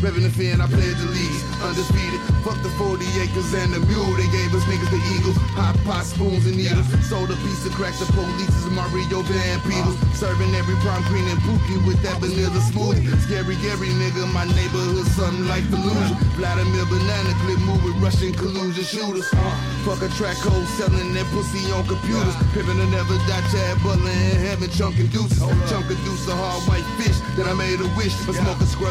Revving the fin, I pledge the leads. Undisputed, fuck the 40 acres and the mule. They gave us niggas the eagles, hot pot, spoons and needles. Sold a piece of crack to police is Mario Van Peebles. Serving every prom queen and Pookie with that vanilla smoothie. Scary Gary nigga, my neighborhood, something like Fallujah. Vladimir Banana Clip move with Russian collusion shooters. Fuck a track hole selling that pussy on computers. Pimpin' to never die, Chad Butler in heaven, chunkin' deuces. Chunk a deuce of hard white fish, then I made a wish for smoking scrub.